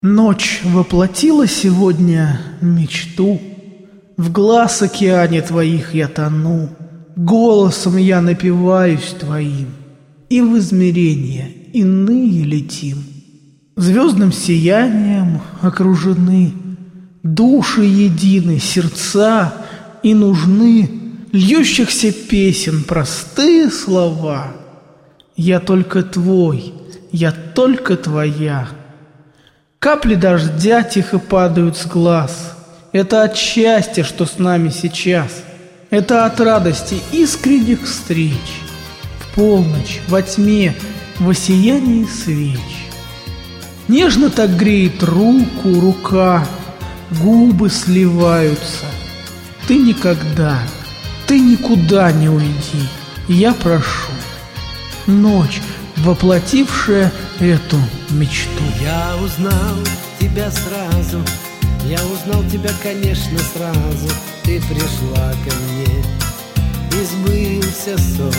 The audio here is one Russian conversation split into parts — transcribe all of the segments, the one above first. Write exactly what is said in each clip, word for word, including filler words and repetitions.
Ночь воплотила сегодня мечту. В глаз океане твоих я тону, голосом я напиваюсь твоим, и в измерения иные летим. Звездным сиянием окружены, души едины, сердца, и нужны льющихся песен простые слова. Я только твой, я только твоя. Капли дождя тихо падают с глаз. Это от счастья, что с нами сейчас. Это от радости искренних встреч. В полночь, во тьме, во сиянии свеч. Нежно так греет руку рука, губы сливаются. Ты никогда, ты никуда не уйди, я прошу. Ночь, воплотившая эту мечту. Я узнал тебя сразу, я узнал тебя, конечно, сразу. Ты пришла ко мне, и сбылся сон.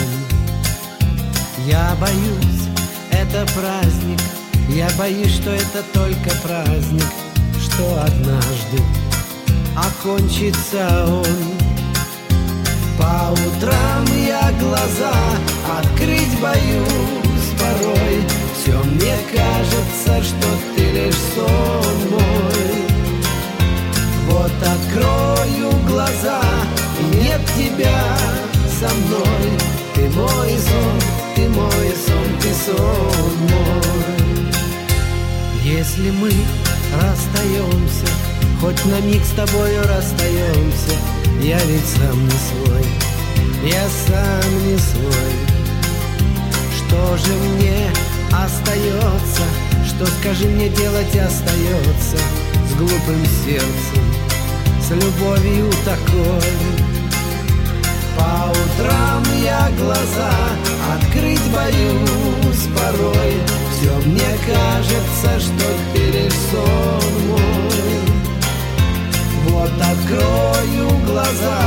Я боюсь, это праздник, я боюсь, что это только праздник, что однажды окончится он. По утрам я глаза открыть боюсь порой. Все мне кажется, что ты лишь сон мой. Вот открою глаза, и нет тебя со мной. Ты мой сон, ты мой сон, ты сон мой. Если мы расстаемся, хоть на миг с тобою расстаемся, я ведь сам не свой, я сам не свой. Что же мне остается, что, скажи мне, делать остается с глупым сердцем, с любовью такой? По утрам я глаза открыть боюсь порой. Все мне кажется, что ты лишь сон мой. Вот открою глаза,